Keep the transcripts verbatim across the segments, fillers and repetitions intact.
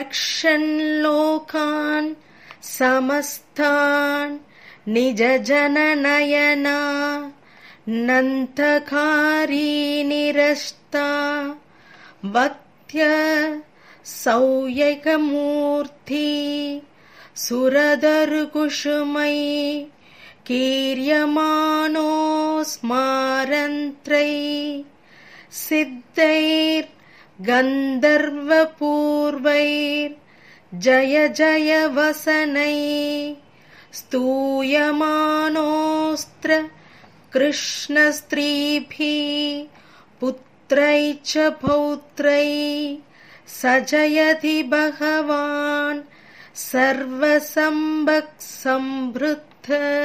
रक्षन् लोकान् समस्तान् निजजननयना नन्तकारी निरस्ता वक्त्य सौयकमूर्ति सुरदरुकुशुमयि कीर्यमानो स्मारन्त्रै सिद्धैर् गन्धर्वपूर्वैर् जय जय वसनै स्तूयमानोऽस्त्र कृष्णस्त्रीभिः पुत्रै च पौत्रै सजयति भगवान् सर्वसम्पत् संवृत्त.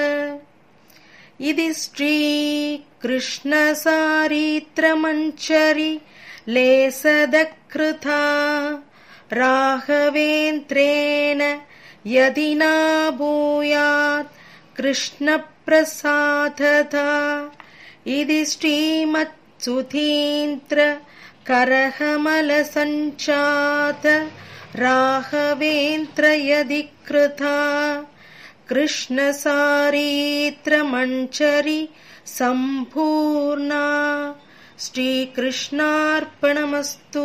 इति श्री कृष्ण सारित्रमञ्जरी लेसदकृता राघवेन्द्रेण यदि न भूयात् कृष्णप्रसादतः. इति श्रीमत्सुधीन्द्र करकमलसञ्जात राघवेन्द्र यदि कृता कृष्णसारित्रमञ्जरी सम्पूर्णा. ஸ்ரீகிருஷ்ணார்ப்பணமஸ்து.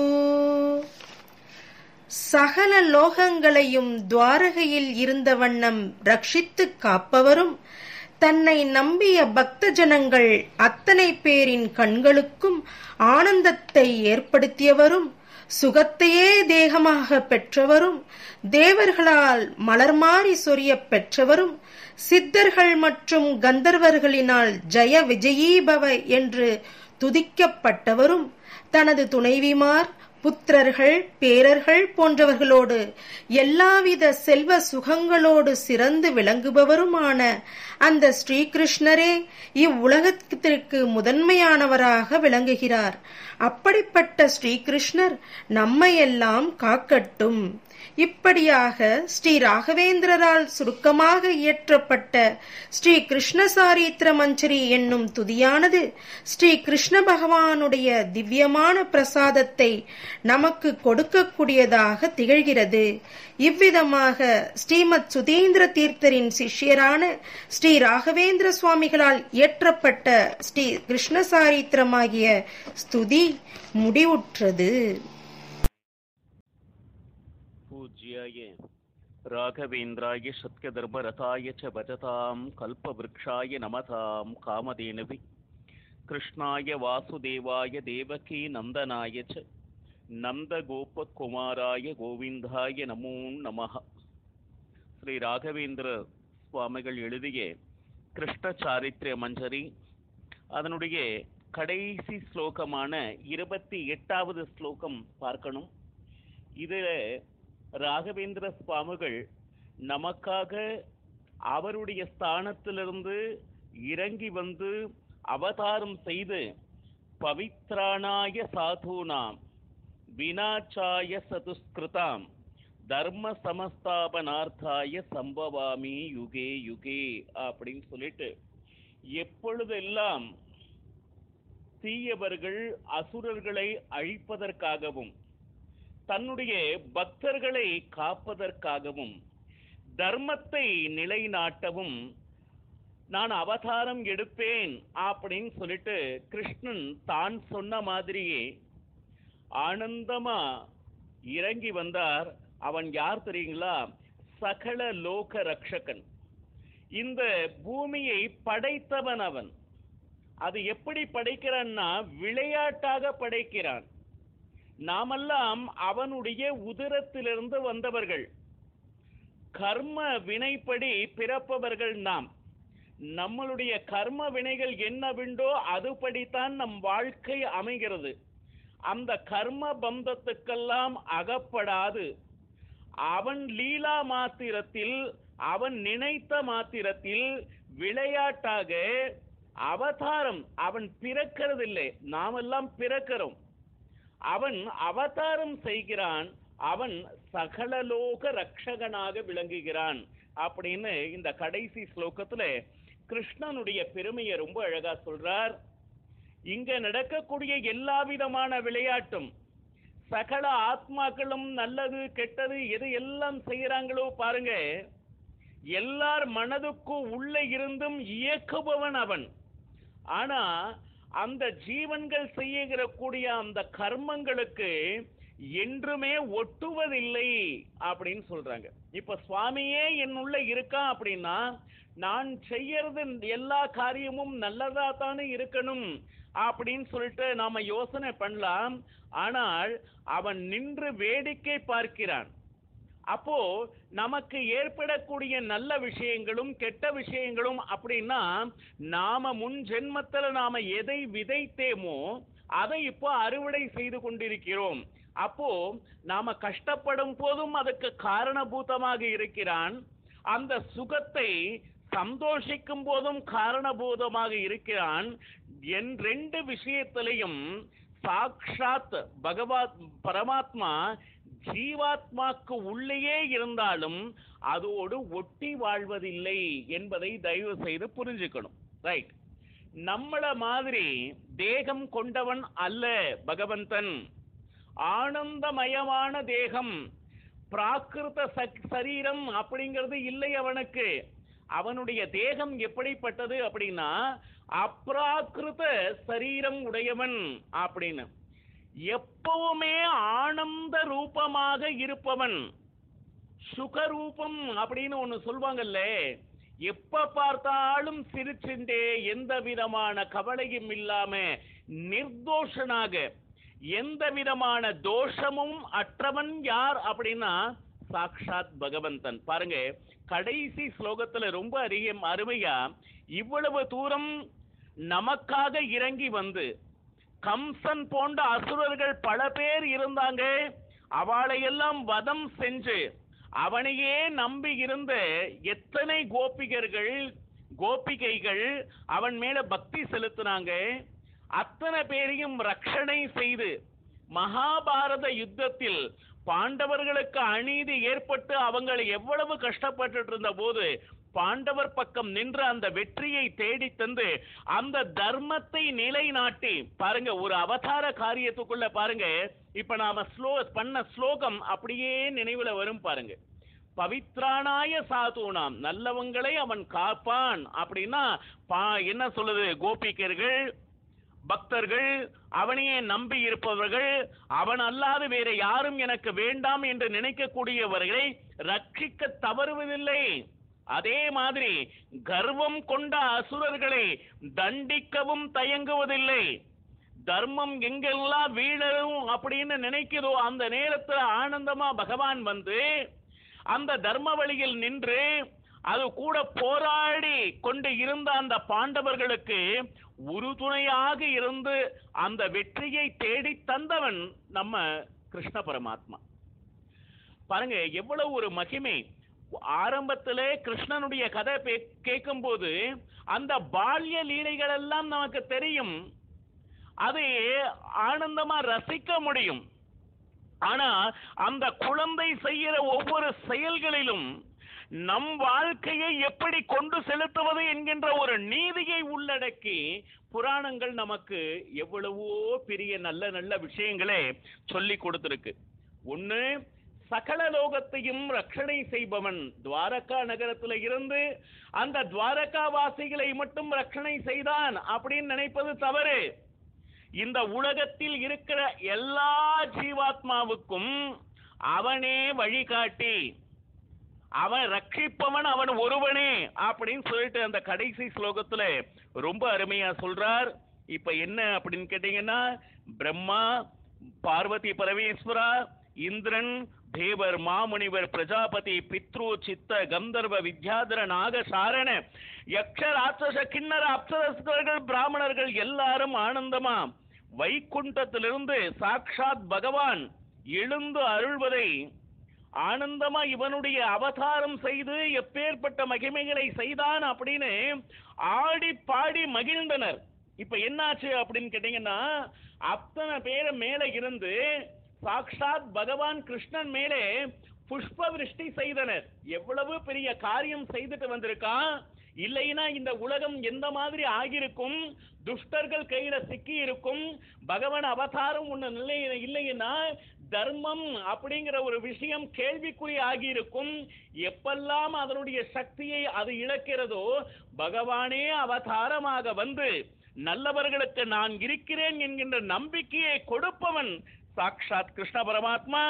சகல லோகங்களையும் துவாரகையில் இருந்த வண்ணம் ரட்சித்து காப்பவரும், தன்னை நம்பிய பக்த ஜனங்கள் அத்தனை பேரின் கண்களுக்கும் ஆனந்தத்தை ஏற்படுத்தியவரும், சுகத்தையே தேகமாக பெற்றவரும், தேவர்களால் மலர்மாறி சொரிய பெற்றவரும், சித்தர்கள் மற்றும் கந்தர்வர்களினால் ஜெய விஜயீபவ என்று துதிக்கப்பட்டவரும், தனது துணைவிமார், புத்திரர்கள், பேரர்கள் போன்றவர்களோடு எல்லாவித செல்வ சுகங்களோடு சிறந்து விளங்குபவருமான அந்த ஸ்ரீகிருஷ்ணரே இவ்வுலகத்திற்கு முதன்மையானவராக விளங்குகிறார். அப்படிப்பட்ட ஸ்ரீகிருஷ்ணர் நம்மையெல்லாம் காக்கட்டும். இப்படியாக ஸ்ரீ ராகவேந்திரரால் சுருக்கமாக இயற்றப்பட்ட ஸ்ரீ கிருஷ்ண சாரித்திர மஞ்சரி என்னும் துதியானது ஸ்ரீ கிருஷ்ண பகவானுடைய திவ்யமான பிரசாதத்தை நமக்கு கொடுக்கக்கூடியதாக திகழ்கிறது. இவ்விதமாக ஸ்ரீமத் சுதீந்திர தீர்த்தரின் சிஷ்யரான ஸ்ரீ ராகவேந்திர சுவாமிகளால் இயற்றப்பட்ட ஸ்ரீ கிருஷ்ண சாரித்திரமாகிய ஸ்துதி முடிவுற்றது. பூஜ்யாய ராகவேந்திராய சத்யதர்மரதாய ச பஜதாம் கல்பவ்ருக்ஷாய நமதாம் காமதேனவே கிருஷ்ணாய வாசுதேவாய தேவகி நந்தனாய ச நந்தகோபகுமாராய கோவிந்தாய நமோ நமஹ. ஸ்ரீ ராகவேந்திர சுவாமிகள் எழுதிய கிருஷ்ண சாரித்ர மஞ்சரி, அதனுடைய கடைசி ஸ்லோகமான இருபத்தி எட்டாவது ஸ்லோகம் பார்க்கணும். இதில் ராகவேந்திர சுவாமிகள் நமக்காக அவருடைய ஸ்தானத்திலிருந்து இறங்கி வந்து அவதாரம் செய்து பவித்ராணாய சாதுனாம் வினாச்சாய சதுஸ்கிருதாம் தர்ம சமஸ்தாபனார்த்தாய சம்பவாமி யுகே யுகே அப்படின்னு சொல்லிட்டு, எப்பொழுதெல்லாம் தீயவர்கள் அசுரர்களை அழிப்பதற்காகவும் தன்னுடைய பக்தர்களை காப்பதற்காகவும் தர்மத்தை நிலைநாட்டவும் நான் அவதாரம் எடுப்பேன் அப்படின்னு சொல்லிட்டு கிருஷ்ணன் தான் சொன்ன மாதிரியே ஆனந்தமா இறங்கி வந்தார். அவன் யார் தெரியுங்களா? சகல லோக ரக்ஷகன். இந்த பூமியை படைத்தவன் அவன். அது எப்படி படைக்கிறான்னா விளையாட்டாக படைக்கிறான். நாமெல்லாம் அவனுடைய உதரத்திலிருந்து வந்தவர்கள். கர்ம வினைப்படி பிறப்பவர்கள் நாம். நம்மளுடைய கர்ம வினைகள் என்னவென்றோ அதுபடித்தான் நம் வாழ்க்கை அமைகிறது. அந்த கர்ம பந்தத்துக்கெல்லாம் அகப்படாது அவன் லீலா மாத்திரத்தில், அவன் நினைத்த மாத்திரத்தில் விளையாட்டாக அவதாரம் அவன் பிறக்கிறதில்லை, நாமெல்லாம் பிறக்கிறோம். அவன் அவதாரம் செய்கிறான். அவன் சகலலோக ரக்ஷகனாக விளங்குகிறான் அப்படின்னு இந்த கடைசி ஸ்லோகத்துல கிருஷ்ணனுடைய பெருமையை ரொம்ப அழகா சொல்றார். இங்க நடக்கக்கூடிய எல்லா விதமான விளையாட்டும் சகல ஆத்மாக்களும் நல்லது கெட்டது எது எல்லாம் செய்யறாங்களோ பாருங்க, எல்லார் மனதுக்கும் உள்ள இருந்தும் இயக்குபவன் அவன். ஆனா அந்த ஜீவன்கள் செய்கிற கூடிய அந்த கர்மங்களுக்கு என்றுமே ஒட்டுவதில்லை அப்படின்னு சொல்றாங்க. இப்ப சுவாமியே என்னுள்ள இருக்கா அப்படின்னா நான் செய்யறது எல்லா காரியமும் நல்லதா தானே இருக்கணும் அப்படின்னு சொல்லிட்டு நாம யோசனை பண்ணலாம். ஆனால் அவன் நின்று வேடிக்கை பார்க்கிறான். அப்போ நமக்கு ஏற்படக்கூடிய நல்ல விஷயங்களும் கெட்ட விஷயங்களும் அப்படின்னா நாம முன் ஜென்மத்தில் நாம எதை விதைத்தேமோ அதை இப்போ அறுவடை செய்து கொண்டிருக்கிறோம். அப்போ நாம கஷ்டப்படும் போதும் அதுக்கு காரணபூதமாக இருக்கிறான். அந்த சுகத்தை சந்தோஷிக்கும் போதும் காரணபூதமாக இருக்கிறான். என் ரெண்டு விஷயத்திலையும் சாக்ஷாத் பகவான் பரமாத்மா ஜீவாத்மாக்கு உள்ளேயே இருந்தாலும் அதோடு ஒட்டி வாழ்வதில்லை என்பதை தயவு செய்து புரிஞ்சுக்கணும். ரைட்? நம்மள மாதிரி தேகம் கொண்டவன் அல்ல பகவந்தன். ஆனந்தமயமான தேகம், பிராகிருத சரீரம் அப்படிங்கிறது இல்லை அவனுக்கு. அவனுடைய தேகம் எப்படிப்பட்டது அப்படின்னா அப்ராகிருத சரீரம் உடையவன் அப்படின்னு. எப்பவுமே ஆனந்த ரூபமாக இருப்பவன். சுகரூபம் அப்படின்னு ஒண்ணு சொல்வாங்கல்ல, எப்ப பார்த்தாலும் சிரிச்சுண்டே எந்த விதமான கவலையும் இல்லாம நிர்தோஷனாக எந்த விதமான தோஷமும் அற்றவன் யார் அப்படின்னா சாக்ஷாத் பகவந்தன். பாருங்க, கடைசி ஸ்லோகத்துல ரொம்ப அதிக அருமையா இவ்வளவு தூரம் நமக்காக இறங்கி வந்து, கம்சன் போன்ற அசுரர்கள் பல பேர் இருந்தாங்க, அவளையெல்லாம் வதம் செஞ்சு அவனையே நம்பி இருந்த எத்தனை கோபிகர்கள் கோபிகைகள் அவன் மேல பக்தி செலுத்தினாங்க. அத்தனை பேரையும் ரட்சணை செய்து மகாபாரத யுத்தத்தில் பாண்டவர்களுக்கு அநீதி ஏற்பட்டு அவங்களை எவ்வளவு கஷ்டப்பட்டு இருந்த போது பாண்டவர் பக்கம் நின்று அந்த வெற்றியை தேடி தந்து அந்த தர்மத்தை நிலைநாட்டி, பாருங்க ஒரு அவதார காரியத்துக்குள்ள பாருங்க, இப்ப நாம ஸ்லோ பண்ண ஸ்லோகம் அப்படியே நினைவுல வரும் பாருங்க. பவித்ரானாய சாதுனாம், நல்லவங்களை அவன் காப்பான் அப்படின்னா என்ன சொல்லுது? கோபிகர்கள் பக்தர்கள் அவனையே நம்பி இருப்பவர்கள், அவன் அல்லாது வேற யாரும் எனக்கு வேண்டாம் என்று நினைக்கக்கூடியவர்களை ரட்சிக்க தவறுவதில்லை. அதே மாதிரி கர்வம் கொண்ட அசுரர்களை தண்டிக்கவும் தயங்குவதில்லை. தர்மம் எங்கெல்லாம் வீழரும் அப்படின்னு நினைக்கிறதோ அந்த நேரத்தில் ஆனந்தமா பகவான் வந்து அந்த தர்ம வழியில் நின்று அது கூட போராடி கொண்டு இருந்த அந்த பாண்டவர்களுக்கு உறுதுணையாக இருந்து அந்த வெற்றியை தேடி தந்தவன் நம்ம கிருஷ்ண பரமாத்மா. பாருங்க எவ்வளவு ஒரு மகிமை. ஆரம்பத்திலே கிருஷ்ணனுடைய கதை கேட்கும் போது அந்த பால்ய லீலைகள் எல்லாம் நமக்கு தெரியும், அதை ஆனந்தமா ரசிக்க முடியும். ஆனா அந்த குழந்தை செய்கிற ஒவ்வொரு செயல்களிலும் நம் வாழ்க்கையை எப்படி கொண்டு செலுத்துவது என்கின்ற ஒரு நீதியை உள்ளடக்கி புராணங்கள் நமக்கு எவ்வளவோ பெரிய நல்ல நல்ல விஷயங்களே சொல்லி கொடுத்திருக்கு. ஒண்ணு, சகல லோகத்தையும் ரட்சணை செய்பவன். துவாரகா நகரத்துல இருந்து அந்த துவாரகா வாசிகளை மட்டும் ரட்சணை செய்தான் அப்படின்னு நினைப்பது தவறு. இந்த உலகத்தில் இருக்கிற எல்லா ஜீவாத்மாவுக்கும் அவனே வழிகாட்டி, அவன் ரட்சிப்பவன் அவன் ஒருவனே அப்படின்னு சொல்லிட்டு அந்த கடைசி ஸ்லோகத்துல ரொம்ப அருமையா சொல்றார். இப்ப என்ன அப்படின்னு கேட்டீங்கன்னா, பிரம்மா, பார்வதி பரமேஸ்வரா, இந்திரன், தேவர், மாமுனிவர், பிரஜாபதி, பித்ரு, சித்த, கந்தர்வ, வித்யாதர, நாகசாரண, யக்ஷ, ராட்சச, கிண்ணற, அப்சரஸ்கர்கள், பிராமணர்கள் எல்லாரும் ஆனந்தமா வைகுண்டத்திலிருந்து சாக்ஷாத் பகவான் எழுந்து அருள்வதை ஆனந்தமா இவனுடைய அவதாரம் செய்து எப்பேற்பட்ட மகிமைகளை செய்தான் அப்படின்னு ஆடி பாடி மகிழ்ந்தனர். இப்ப என்னாச்சு அப்படின்னு கேட்டீங்கன்னா, அத்தனை பேர் மேல இருந்து சாக்ஷாத் பகவான் கிருஷ்ணன் மேலே புஷ்ப விருஷ்டி செய்தனர். எவ்வளவு பெரிய காரியம் செய்துட்டு வந்திருக்கான். இல்லைன்னா இந்த உலகம் எந்த மாதிரி ஆகியிருக்கும், துஷ்டர்கள் கையில சிக்கி இருக்கும். பகவான் அவதாரம் ஒண்ணு இல்லைன்னா தர்மம் அப்படிங்கிற ஒரு விஷயம் கேள்விக்குறி ஆகியிருக்கும். எப்பெல்லாம் அதனுடைய சக்தியை அது இழக்கிறதோ, பகவானே அவதாரமாக வந்து நல்லவர்களுக்கு நான் இருக்கிறேன் என்கின்ற நம்பிக்கையை கொடுப்பவன் சாக்ஷாத் கிருஷ்ண பரமாத்மா.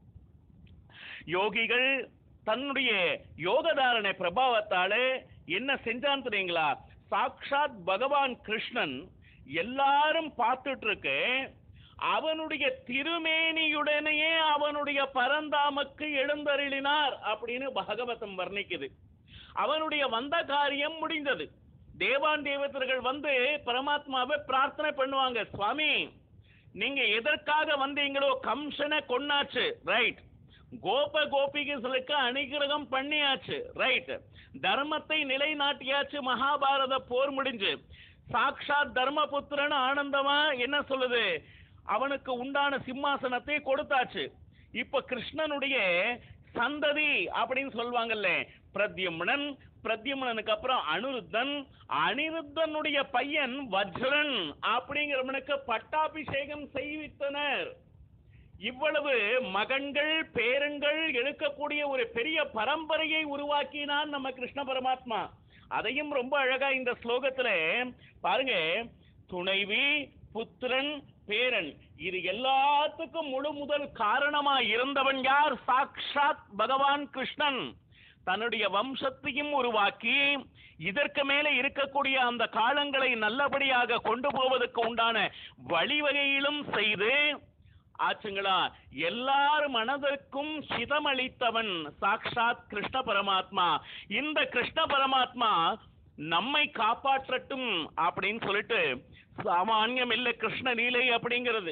யோகிகள் தன்னுடைய யோகதாரணை பிரபாவத்தாலே என்ன செஞ்சான் தெரியுங்களா? சாக்ஷாத் பகவான் கிருஷ்ணன் எல்லாரும் பார்த்துட்டு இருக்கு, அவனுடைய திருமேனியுடனேயே அவனுடைய பரந்தாமக்கு எழுந்தருளினார் அப்படின்னு பாகவதம் வர்ணிக்குது. அவனுடைய வந்த காரியம் முடிந்தது. தேவான் தேவதர்கள் வந்து பரமாத்மாவை பிரார்த்தனை பண்ணுவாங்க, சுவாமி நீங்க எதற்காக வந்தீங்களோ கம்சனை கொன்னாச்சு, ரைட். கோப கோபிகளுக்கு அனுகிரகம் பண்ணியாச்சு, ரைட். தர்மத்தை நிலைநாட்டியாச்சு, மகாபாரத போர் முடிஞ்சு. சாக்ஷாத் தர்மபுத்திரன் ஆனந்தமா என்ன சொல்லுது, அவனுக்கு உண்டான சிம்மாசனத்தை கொடுத்தாச்சு. இப்ப கிருஷ்ணனுடைய சந்ததி அப்படின்னு சொல்லுவாங்கல்ல, பிரத்யும்னன், பிரத்யும்னனுக்கு அப்புறம் அனிருத்தன், அனிருத்தனுடைய பையன் வஜ்ரன் அப்படிங்கிறவனுக்கு பட்டாபிஷேகம் செய்வித்தனர். இவ்வளவு மகன்கள் பேரன்கள் எடுக்கக்கூடிய ஒரு பெரிய பரம்பரையை உருவாக்கினான் நம்ம கிருஷ்ண பரமாத்மா. அதையும் ரொம்ப அழகா இந்த ஸ்லோகத்துல பாருங்க, துணைவி, புத்திரன், பேரன், இது எல்லாத்துக்கும் முழு முதல் காரணமா இருந்தவன் யார்? சாக்ஷாத் பகவான் கிருஷ்ணன். தன்னுடைய வம்சத்தையும் உருவாக்கி இதற்கு மேலே இருக்கக்கூடிய அந்த காலங்களை நல்லபடியாக கொண்டு போவதற்கு உண்டான வழிவகையிலும் செய்து ஆச்சுங்களா, எல்லாரும் மனதிற்கும் சிதமளித்தவன் சாக்ஷாத் கிருஷ்ண பரமாத்மா. இந்த கிருஷ்ண பரமாத்மா நம்மை காப்பாற்றட்டும் அப்படின்னு சொல்லிட்டு, சாமானியம் இல்லை கிருஷ்ண லீலை அப்படிங்கிறது.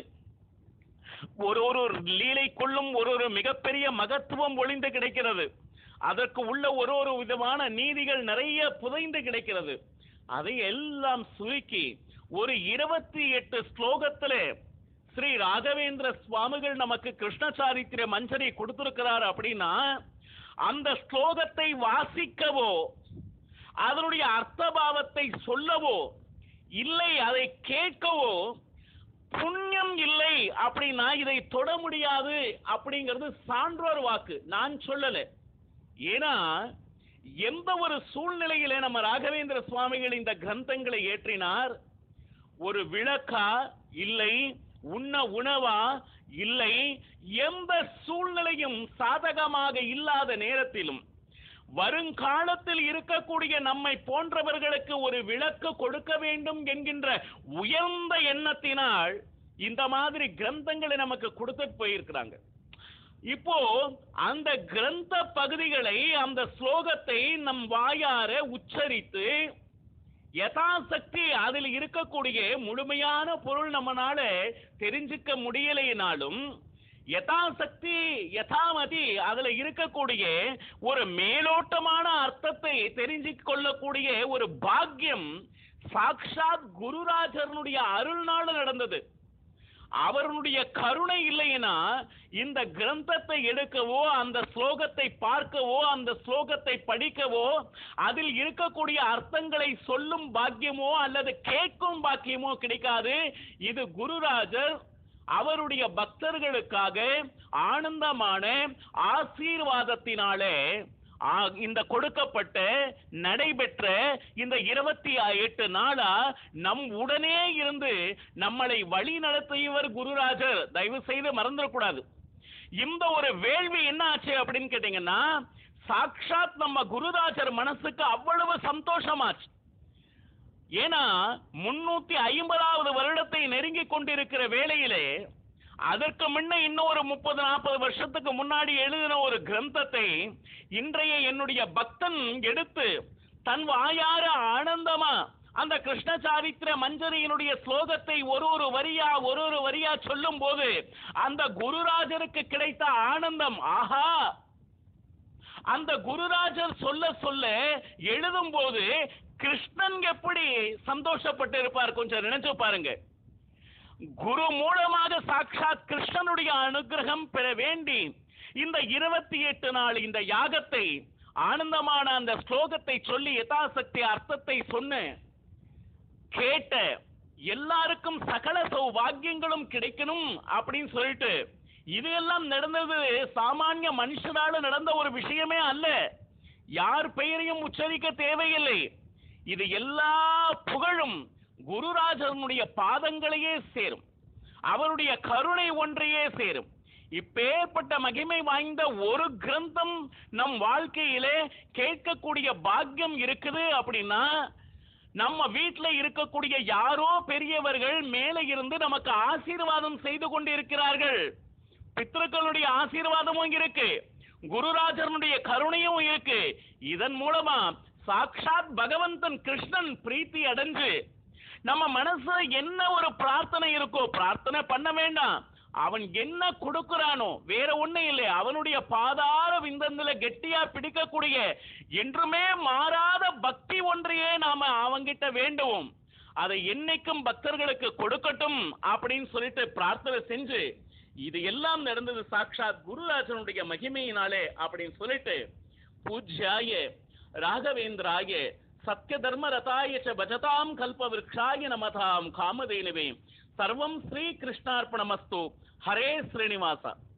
ஒரு ஒரு லீலைக்குள்ளும் ஒரு ஒரு மிகப்பெரிய மகத்துவம் ஒளிந்து கிடைக்கிறது. அதற்கு உள்ள ஒரு ஒரு விதமான நீதிகள் நிறைய புதைந்து கிடைக்கிறது. அதை எல்லாம் சுருக்கி ஒரு இருபத்தி எட்டு ஸ்லோகத்திலே ஸ்ரீ ராகவேந்திர சுவாமிகள் நமக்கு கிருஷ்ண சாரித்திர மஞ்சரி கொடுத்திருக்கிறார். அப்படின்னா அந்த ஸ்லோகத்தை வாசிக்கவோ அதனுடைய அர்த்தபாவத்தை சொல்லவோ இல்லை அதை கேட்கவோ புண்ணியம் இல்லை அப்படின்னா இதை தொட முடியாது அப்படிங்கிறது சான்றோர் வாக்கு, நான் சொல்லல. ஏன்னா எந்த ஒரு சூழ்நிலையிலே நம்ம ராகவேந்திர சுவாமிகள் இந்த கிரந்தங்களை ஏற்றினார், ஒரு விளக்கா இல்லை, உண்ண உணவா இல்லை, எந்த சூழ்நிலையும் சாதகமாக இல்லாத நேரத்திலும் வருங்காலத்தில் இருக்கக்கூடிய நம்மை போன்றவர்களுக்கு ஒரு விளக்கு கொடுக்க வேண்டும் என்கின்ற உயர்ந்த எண்ணத்தினால் இந்த மாதிரி கிரந்தங்களை நமக்கு கொடுத்துட்டு போயிருக்கிறாங்க. இப்போ அந்த கிரந்த பகுதிகளை, அந்த ஸ்லோகத்தை நம் வாயார உச்சரித்து யதாசக்தி அதில் இருக்கக்கூடிய முழுமையான பொருள் நம்மளால தெரிஞ்சுக்க முடியலைனாலும் யதாசக்தி யதாமதி அதுல இருக்கக்கூடிய ஒரு மேலோட்டமான அர்த்தத்தை தெரிஞ்சு கொள்ளக்கூடிய ஒரு பாக்கியம் சாக்ஷாத் குருராஜனுடைய அருள்நாள் நடந்தது. அவருடைய கருணை இல்லைன்னா இந்த கிரந்தத்தை எடுக்கவோ அந்த ஸ்லோகத்தை பார்க்கவோ அந்த ஸ்லோகத்தை படிக்கவோ அதில் இருக்கக்கூடிய அர்த்தங்களை சொல்லும் பாக்கியமோ அல்லது கேட்கும் பாக்கியமோ கிடைக்காது. இது குருராஜர் அவருடைய பக்தர்களுக்காக ஆனந்தமான ஆசீர்வாதத்தினாலே இந்த கொடுக்கப்பட்ட நடைபெற்ற இந்த இருபத்தி எட்டு நாளா நம் உடனே இருந்து நம்மளை வழி நடத்தியவர் குருராஜர். தயவு செய்து மறந்துடக்கூடாது. இந்த ஒரு வேள்வி என்ன ஆச்சு அப்படின்னு கேட்டீங்கன்னா, சாக்ஷாத் நம்ம குருராஜர் மனசுக்கு அவ்வளவு சந்தோஷமாச்சு. ஏன்னா முன்னூத்தி ஐம்பதாவது வருடத்தை நெருங்கி கொண்டிருக்கிற வேளையிலே அதற்கு முன்ன இன்னொரு முப்பது நாற்பது வருஷத்துக்கு முன்னாடி எழுதின ஒரு கிரந்தத்தை இன்றைய என்னுடைய பக்தன் எடுத்து தன் வாயார ஆனந்தமா அந்த கிருஷ்ண சாரித்திர மஞ்சரியினுடைய ஸ்லோகத்தை ஒரு ஒரு வரியா ஒரு ஒரு வரியா சொல்லும் போது அந்த குருராஜருக்கு கிடைத்த ஆனந்தம், ஆஹா! அந்த குருராஜர் சொல்ல சொல்ல எழுதும் போது கிருஷ்ணன் எப்படி சந்தோஷப்பட்டு இருப்பார் கொஞ்சம் நினைச்சு பாருங்க. குரு மூலமாக சாட்சாத் கிருஷ்ணனுடைய அனுகிரகம் பெற வேண்டி இந்த இருபத்தி எட்டு நாள் இந்த யாகத்தை ஆனந்தமான அந்த ஸ்லோகத்தை சொல்லி யதாசக்தி அர்த்தத்தை சொன்ன கேட்ட எல்லாருக்கும் சகல சௌபாகியங்களும் கிடைக்கணும் அப்படின்னு சொல்லிட்டு இது எல்லாம் நடந்தது சாமானிய மனுஷனால நடந்த ஒரு விஷயமே அல்ல. யார் பெயரையும் உச்சரிக்க தேவையில்லை. இது எல்லா புகழும் குருராஜனுடைய பாதங்களையே சேரும், அவருடைய கருணை ஒன்றையே சேரும். இப்பேற்பட்ட மகிமை வாய்ந்த ஒரு கிரந்தம் நம் வாழ்க்கையிலே கேட்கக்கூடிய பாக்கியம் இருக்குது அப்படின்னா, நம்ம வீட்டில் இருக்கக்கூடிய யாரோ பெரியவர்கள் மேலே இருந்து நமக்கு ஆசீர்வாதம் செய்து கொண்டு இருக்கிறார்கள். பித்ருக்களுடைய ஆசீர்வாதமும் இருக்கு, குருராஜனுடைய கருணையும் இருக்கு. இதன் மூலமா சாட்சாத் பகவந்தன் கிருஷ்ணன் பிரீத்தி அடைஞ்சு நம்ம மனசு என்ன ஒரு பிரார்த்தனை இருக்கோ பிரார்த்தனை பண்ண வேண்டாம். அவன் என்ன கொடுக்கிறானோ வேற ஒண்ணு இல்லை, அவனுடைய பாதார விந்தந்தில கெட்டியா பிடிக்கக்கூடிய என்றுமே மாறாத பக்தி ஒன்றையே நாம அவங்கிட்ட வேண்டுவோம். அதை என்னைக்கும் பக்தர்களுக்கு கொடுக்கட்டும் அப்படின்னு சொல்லிட்டு பிரார்த்தனை செஞ்சு, இது எல்லாம் நடந்தது சாட்சாத் குருராஜனுடைய மகிமையினாலே அப்படின்னு சொல்லிட்டு, பூஜ்யாய ராகவேந்திராய சத்ய தர்ம ரதாய ச பஜதாம் கல்ப விருக்ஷாய நமதாம் காமதேனுவே சர்வம் ஸ்ரீ கிருஷ்ணார்ப்பணமஸ்து. ஹரே ஸ்ரீனிவாசா.